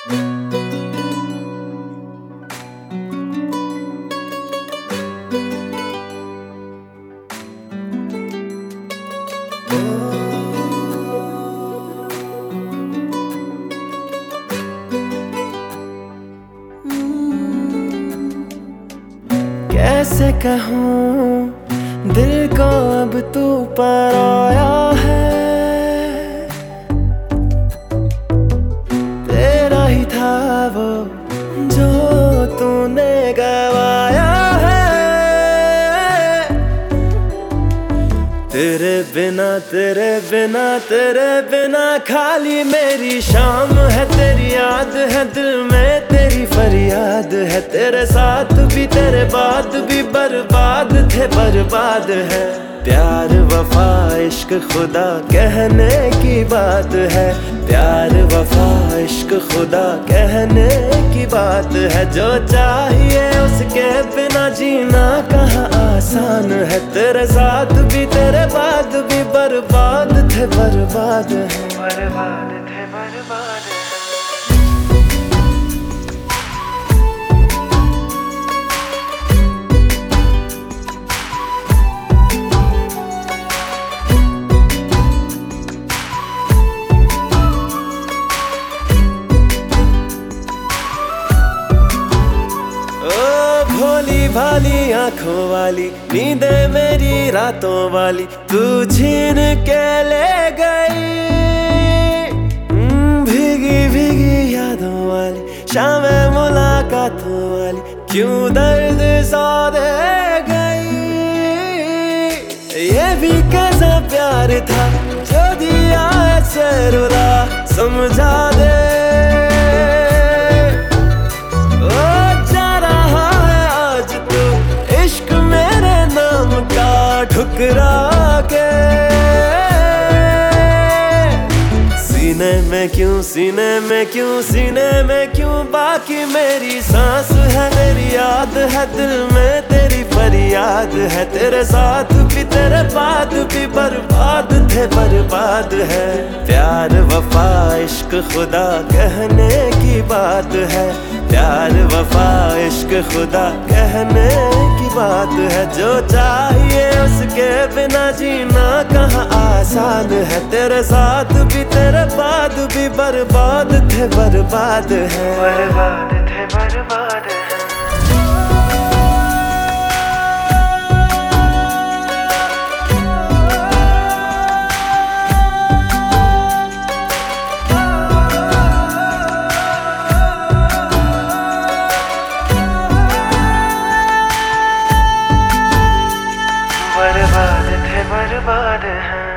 कैसे कहूँ दिल को अब तू पराया है, तेरा ही था वो जो तूने गवाया है। तेरे बिना तेरे बिना तेरे बिना खाली मेरी शाम है, तेरी याद है दिल में तेरी फरियाद है। तेरे साथ भी तेरे बाद भी बर्बाद थे बर्बाद है। प्यार वफा इश्क खुदा कहने की बात है, प्यार वफा इश्क खुदा कहने की बात है। जो चाहिए उसके बिना जीना कहाँ आसान है। तेरे साथ भी तेरे बाद भी बर्बाद थे बर्बाद है, बर्बाद थे बर्बाद है। भोली भाली आंखों वाली नींदे मेरी रातों वाली तू छीन के ले गई। भीगी भीगी यादों वाली शाम मुलाकातों वाली क्यों दर्द सा दे गई। ये भी कैसा प्यार था जो दिया ऐसे रुला, समझा दे। ठुकरा के सीने में क्यों सीने में क्यों सीने में क्यों बाकी मेरी सांस है, तेरी याद है दिल में तेरी फरियाद है। तेरे साथ भी तेरे बाद भी बर्बाद थे बर्बाद है। प्यार वफा इश्क खुदा कहने की बात है, प्यार वफा इश्क खुदा कहने की बात है। जो चाहिए उसके बिना जीना कहाँ आसान है। तेरे साथ भी तेरे बाद भी बर्बाद थे बर्बाद है, बर्बाद थे बर्बाद है। बर्बाद थे बर्बाद हैं।